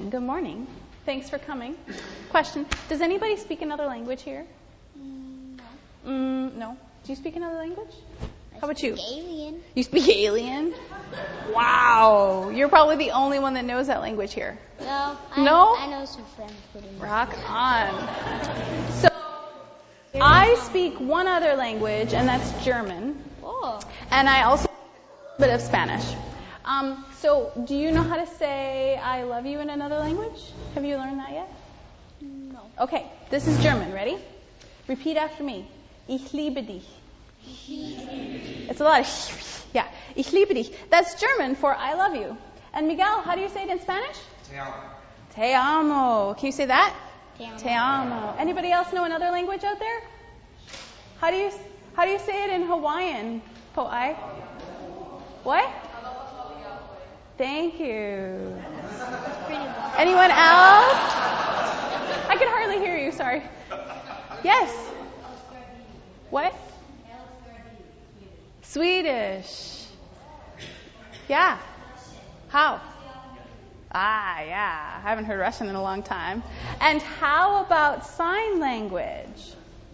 Good morning. Thanks for coming. Question. Does anybody speak another language here? No. No. Do you speak another language? How about you? Alien. You speak alien? Wow. You're probably the only one that knows that language here. No. No? I know some French. Rock on. So, I speak one other language, and that's German. Oh. And I also speak a bit of Spanish. So, do you know how to say I love you in another language? Have you learned that yet? No. Okay, this is German. Ready? Repeat after me. Ich liebe dich. It's a lot of yeah. Ich liebe dich. That's German for I love you. And Miguel, how do you say it in Spanish? Te amo. Te amo. Can you say that? Te amo. Te amo. Anybody else know another language out there? How do you say it in Hawaiian? Po'ai? What? Thank you. Anyone else? I can hardly hear you, sorry. Yes. What? Swedish. Yeah. How? Yeah. I haven't heard Russian in a long time. And how about sign language?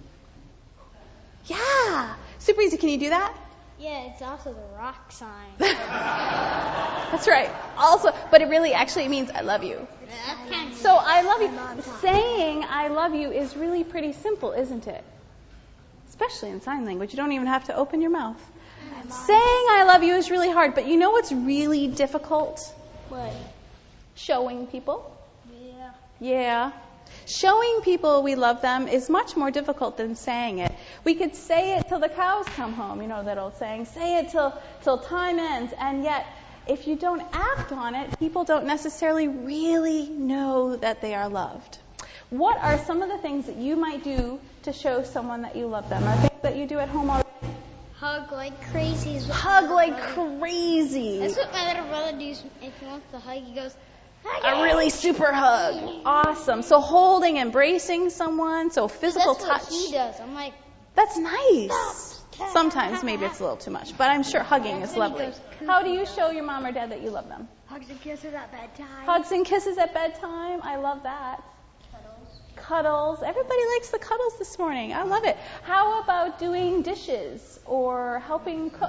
Yeah. Super easy. Can you do that? Yeah, it's also the rock sign. That's right. Also, but it really actually means I love you. So I love you. Saying I love you is really pretty simple, isn't it? Especially in sign language. You don't even have to open your mouth. Saying I love you is really hard, but you know what's really difficult? What? Showing people. Yeah. Yeah. Showing people we love them is much more difficult than saying it. We could say it till the cows come home, you know that old saying, say it till time ends, and yet if you don't act on it, people don't necessarily really know that they are loved. What are some of the things that you might do to show someone that you love them? Are things that you do at home already? Hug like crazy. Hug like crazy. That's what my little brother does. If he wants to hug, he goes, hug A really super hug. Awesome. So holding, embracing someone, so physical That's touch. what he does. I'm like, That's nice. Sometimes maybe it's a little too much, but I'm sure hugging is lovely. How do you show your mom or dad that you love them? hugs and kisses at bedtime. Hugs and kisses at bedtime. I love that. Cuddles. Everybody likes the cuddles this morning. I love it. How about doing dishes or helping cook?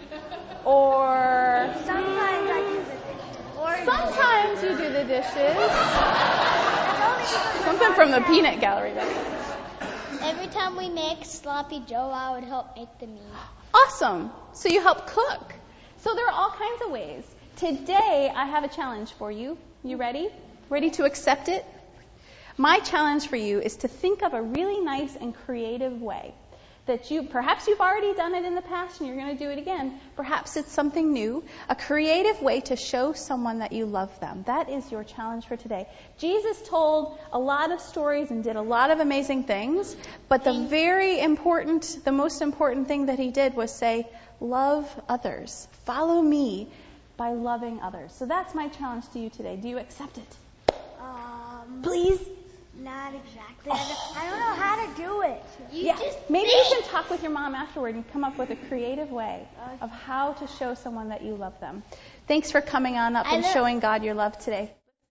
Or Sometimes I do the dishes. sometimes you do the dishes. Something from the peanut gallery. Every time we make Sloppy Joe, I would help make the meat. Awesome. So you help cook. So there are all kinds of ways. Today, I have a challenge for you. You ready? Ready to accept it? My challenge for you is to think of a really nice and creative way that perhaps you've already done it in the past and you're going to do it again. Perhaps it's something new. A creative way to show someone that you love them. That is your challenge for today. Jesus told a lot of stories and did a lot of amazing things, but the most important thing that he did was say, love others. Follow me by loving others. So that's my challenge to you today. Do you accept it? Please? Not exactly. I don't know how to do it. Maybe you can talk with your mom afterward and come up with a creative way of how to show someone that you love them. Thanks for coming on up and showing God your love today.